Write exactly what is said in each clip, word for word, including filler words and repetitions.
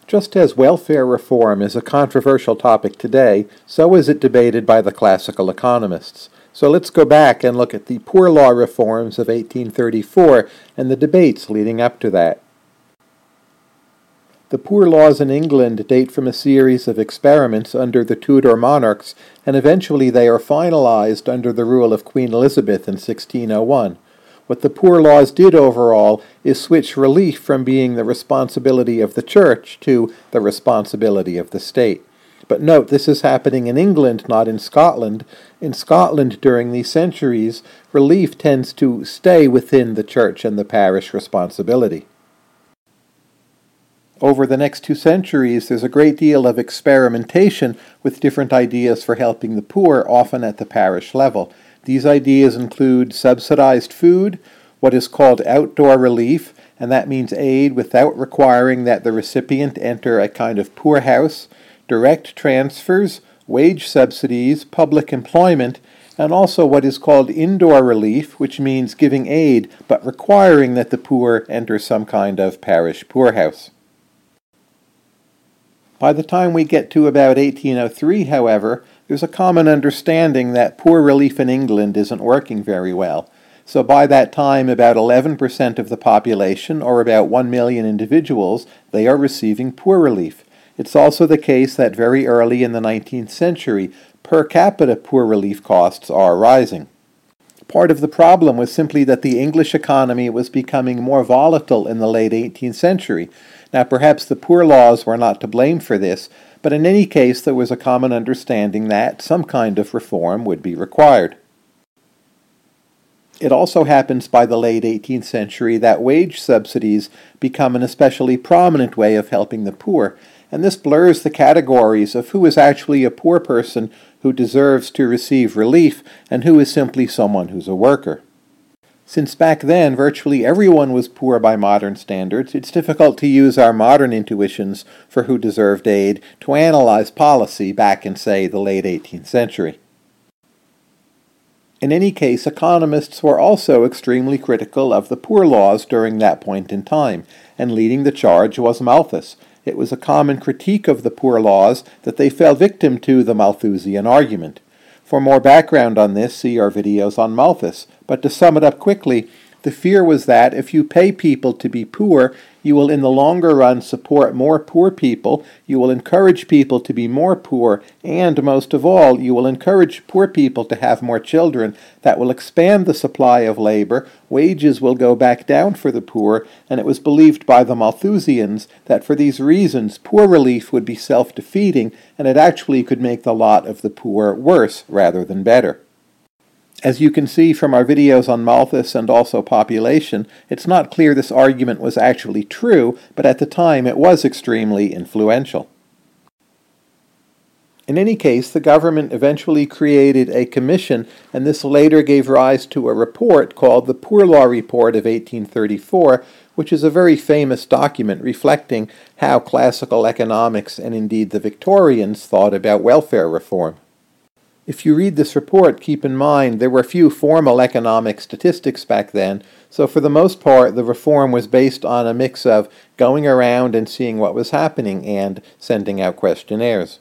Just as welfare reform is a controversial topic today, so is it debated by the classical economists. So let's go back and look at the Poor Law reforms of eighteen thirty-four and the debates leading up to that. The Poor Laws in England date from a series of experiments under the Tudor monarchs, and eventually they are finalized under the rule of Queen Elizabeth in sixteen oh one. What the Poor Laws did overall is switch relief from being the responsibility of the Church to the responsibility of the state. But note, this is happening in England, not in Scotland. In Scotland, during these centuries, relief tends to stay within the Church and the parish responsibility. Over the next two centuries, there's a great deal of experimentation with different ideas for helping the poor, often at the parish level. These ideas include subsidized food, what is called outdoor relief, and that means aid without requiring that the recipient enter a kind of poorhouse, direct transfers, wage subsidies, public employment, and also what is called indoor relief, which means giving aid but requiring that the poor enter some kind of parish poorhouse. By the time we get to about eighteen oh three, however, there's a common understanding that poor relief in England isn't working very well. So by that time, about eleven percent of the population, or about one million individuals, they are receiving poor relief. It's also the case that very early in the nineteenth century, per capita poor relief costs are rising. Part of the problem was simply that the English economy was becoming more volatile in the late eighteenth century. Now, perhaps the Poor Laws were not to blame for this, but in any case there was a common understanding that some kind of reform would be required. It also happens by the late eighteenth century that wage subsidies become an especially prominent way of helping the poor, and this blurs the categories of who is actually a poor person who deserves to receive relief and who is simply someone who's a worker. Since back then virtually everyone was poor by modern standards, it's difficult to use our modern intuitions for who deserved aid to analyze policy back in, say, the late eighteenth century. In any case, economists were also extremely critical of the Poor Laws during that point in time, and leading the charge was Malthus. It was a common critique of the Poor Laws that they fell victim to the Malthusian argument. For more background on this, see our videos on Malthus. But to sum it up quickly, the fear was that if you pay people to be poor, you will in the longer run support more poor people, you will encourage people to be more poor, and most of all, you will encourage poor people to have more children. That will expand the supply of labor, wages will go back down for the poor, and it was believed by the Malthusians that for these reasons poor relief would be self-defeating, and it actually could make the lot of the poor worse rather than better. As you can see from our videos on Malthus and also population, it's not clear this argument was actually true, but at the time it was extremely influential. In any case, the government eventually created a commission, and this later gave rise to a report called the Poor Law Report of eighteen thirty-four, which is a very famous document reflecting how classical economics and indeed the Victorians thought about welfare reform. If you read this report, keep in mind there were few formal economic statistics back then, so for the most part the reform was based on a mix of going around and seeing what was happening and sending out questionnaires.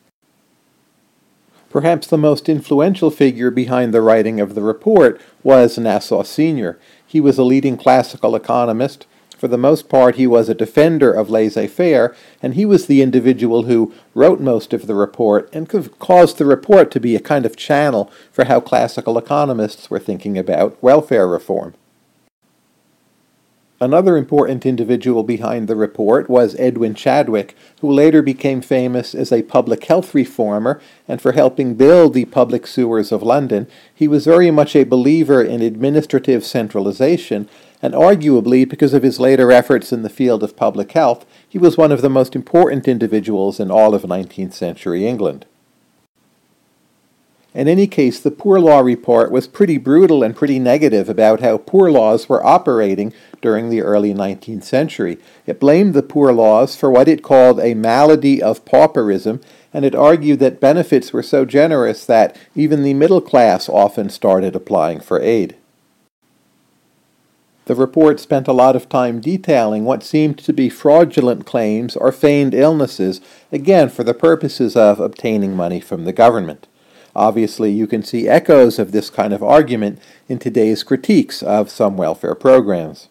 Perhaps the most influential figure behind the writing of the report was Nassau Senior He was a leading classical economist. For the most part, he was a defender of laissez-faire, and he was the individual who wrote most of the report and caused the report to be a kind of channel for how classical economists were thinking about welfare reform. Another important individual behind the report was Edwin Chadwick, who later became famous as a public health reformer and for helping build the public sewers of London. He was very much a believer in administrative centralization, and arguably, because of his later efforts in the field of public health, he was one of the most important individuals in all of nineteenth century England. In any case, the Poor Law Report was pretty brutal and pretty negative about how poor laws were operating during the early nineteenth century. It blamed the poor laws for what it called a malady of pauperism, and it argued that benefits were so generous that even the middle class often started applying for aid. The report spent a lot of time detailing what seemed to be fraudulent claims or feigned illnesses, again for the purposes of obtaining money from the government. Obviously, you can see echoes of this kind of argument in today's critiques of some welfare programs.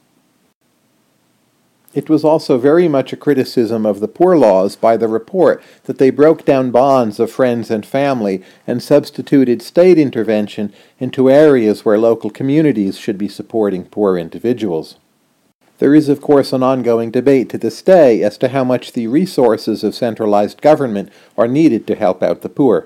It was also very much a criticism of the poor laws by the report that they broke down bonds of friends and family and substituted state intervention into areas where local communities should be supporting poor individuals. There is, of course, an ongoing debate to this day as to how much the resources of centralized government are needed to help out the poor.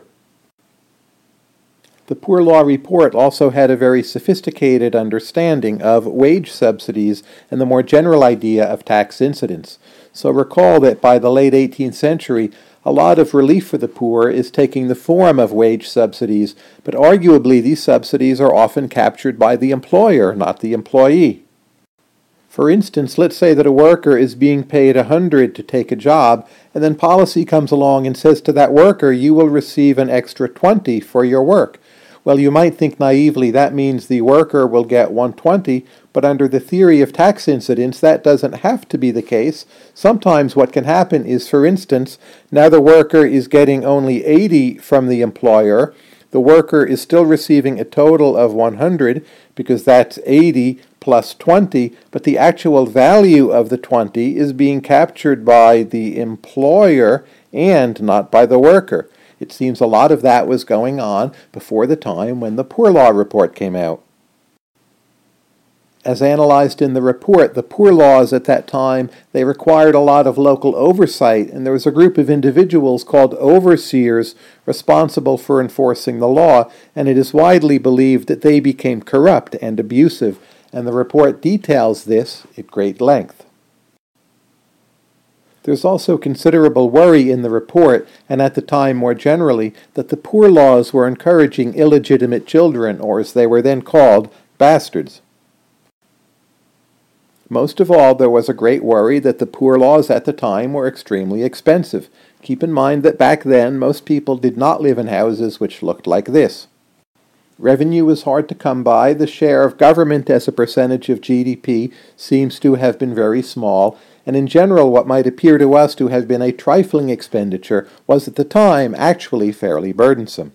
The Poor Law Report also had a very sophisticated understanding of wage subsidies and the more general idea of tax incidence. So recall that by the late eighteenth century, a lot of relief for the poor is taking the form of wage subsidies, but arguably these subsidies are often captured by the employer, not the employee. For instance, let's say that a worker is being paid one hundred dollars to take a job, and then policy comes along and says to that worker, you will receive an extra twenty dollars for your work. Well, you might think naively that means the worker will get one hundred twenty dollars, but under the theory of tax incidence, that doesn't have to be the case. Sometimes what can happen is, for instance, now the worker is getting only eighty dollars from the employer. The worker is still receiving a total of one hundred dollars because that's eighty plus twenty, but the actual value of the twenty is being captured by the employer and not by the worker. It seems a lot of that was going on before the time when the Poor Law Report came out. As analyzed in the report, the poor laws at that time, they required a lot of local oversight, and there was a group of individuals called overseers responsible for enforcing the law, and it is widely believed that they became corrupt and abusive, and the report details this at great length. There's also considerable worry in the report, and at the time more generally, that the poor laws were encouraging illegitimate children, or as they were then called, bastards. Most of all, there was a great worry that the poor laws at the time were extremely expensive. Keep in mind that back then, most people did not live in houses which looked like this. Revenue was hard to come by. The share of government as a percentage of G D P seems to have been very small, and in general what might appear to us to have been a trifling expenditure was at the time actually fairly burdensome.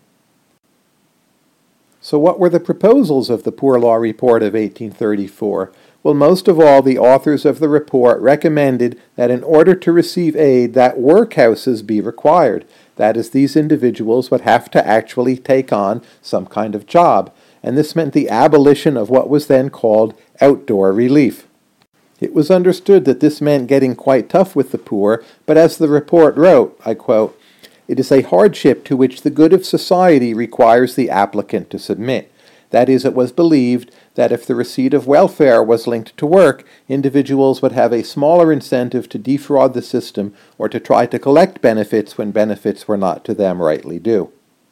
So what were the proposals of the Poor Law Report of eighteen thirty-four? Well, most of all, the authors of the report recommended that in order to receive aid, that workhouses be required. That is, these individuals would have to actually take on some kind of job, and this meant the abolition of what was then called outdoor relief. It was understood that this meant getting quite tough with the poor, but as the report wrote, I quote, "It is a hardship to which the good of society requires the applicant to submit. That is, it was believed that if the receipt of welfare was linked to work, individuals would have a smaller incentive to defraud the system or to try to collect benefits when benefits were not to them rightly due."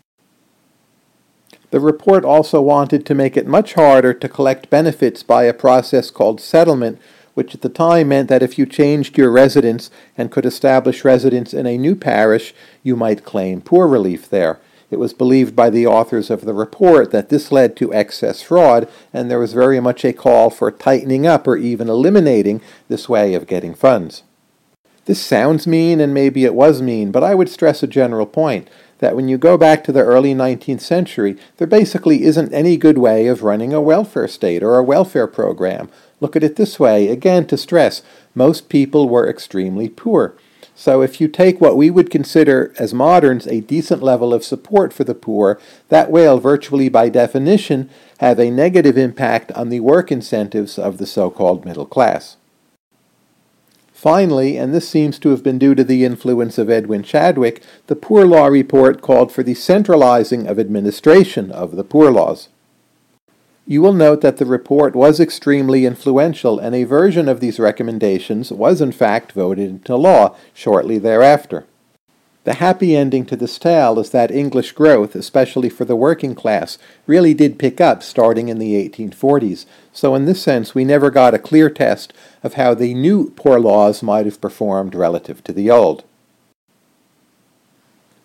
The report also wanted to make it much harder to collect benefits by a process called settlement, which at the time meant that if you changed your residence and could establish residence in a new parish, you might claim poor relief there. It was believed by the authors of the report that this led to excess fraud, and there was very much a call for tightening up or even eliminating this way of getting funds. This sounds mean, and maybe it was mean, but I would stress a general point, that when you go back to the early nineteenth century, there basically isn't any good way of running a welfare state or a welfare program. Look at it this way, again to stress, most people were extremely poor. So if you take what we would consider as moderns a decent level of support for the poor, that will virtually by definition have a negative impact on the work incentives of the so-called middle class. Finally, and this seems to have been due to the influence of Edwin Chadwick, the Poor Law Report called for the centralizing of administration of the poor laws. You will note that the report was extremely influential, and a version of these recommendations was in fact voted into law shortly thereafter. The happy ending to this tale is that English growth, especially for the working class, really did pick up starting in the eighteen forties, so in this sense we never got a clear test of how the new poor laws might have performed relative to the old.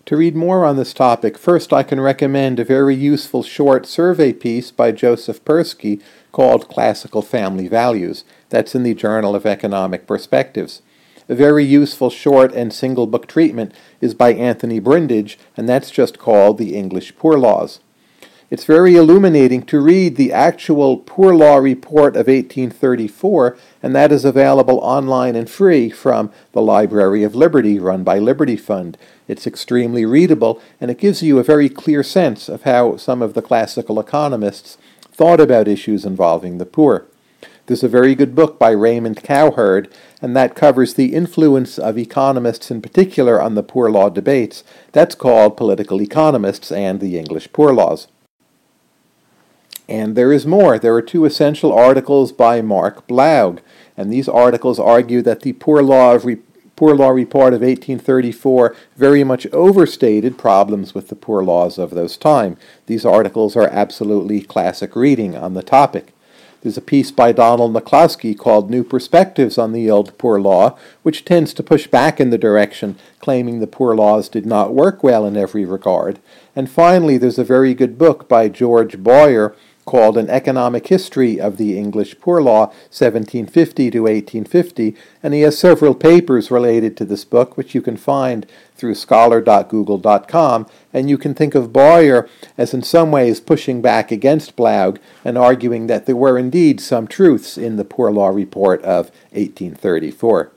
To read more on this topic, first I can recommend a very useful short survey piece by Joseph Persky called Classical Family Values. That's in the Journal of Economic Perspectives. A very useful short and single book treatment is by Anthony Brindage, and that's just called The English Poor Laws. It's very illuminating to read the actual Poor Law Report of eighteen thirty-four, and that is available online and free from the Library of Liberty, run by Liberty Fund. It's extremely readable, and it gives you a very clear sense of how some of the classical economists thought about issues involving the poor. There's a very good book by Raymond Cowherd, and that covers the influence of economists in particular on the poor law debates. That's called Political Economists and the English Poor Laws. And there is more. There are two essential articles by Mark Blaug, and these articles argue that the Poor Law, of Re- Poor Law Report of eighteen thirty-four very much overstated problems with the poor laws of those time. These articles are absolutely classic reading on the topic. There's a piece by Donald McCloskey called New Perspectives on the Old Poor Law, which tends to push back in the direction claiming the poor laws did not work well in every regard. And finally, there's a very good book by George Boyer called An Economic History of the English Poor Law, seventeen fifty to eighteen fifty, and he has several papers related to this book, which you can find through scholar dot google dot com, and you can think of Boyer as in some ways pushing back against Blaug and arguing that there were indeed some truths in the Poor Law Report of eighteen thirty-four.